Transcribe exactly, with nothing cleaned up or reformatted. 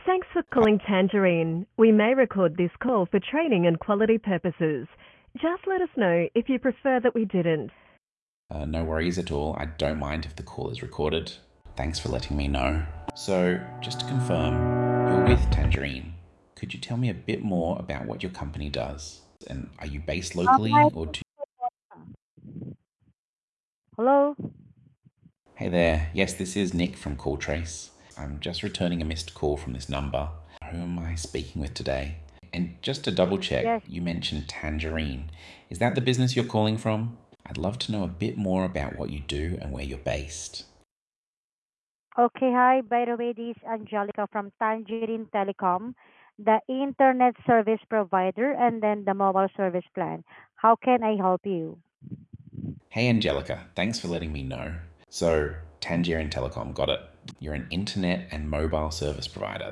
Thanks for calling Tangerine. We may record this call for training and quality purposes. Just let us know if you prefer that we didn't. Uh, no worries at all. I don't mind if the call is recorded. Thanks for letting me know. So, just to confirm, you're with Tangerine. Could you tell me a bit more about what your company does? And are you based Uh, hi. locally or do Hello. Hey there. Yes, this is Nick from CallTrace. I'm just returning a missed call from this number. Who am I speaking with today? And just to double check, Yes. you mentioned Tangerine. Is that the business you're calling from? I'd love to know a bit more about what you do and where you're based. Okay. Hi. By the way, this is Angelica from Tangerine Telecom, the internet service provider, and then the mobile service plan. How can I help you? Hey Angelica, thanks for letting me know. So, Tangerine Telecom, got it. You're an internet and mobile service provider.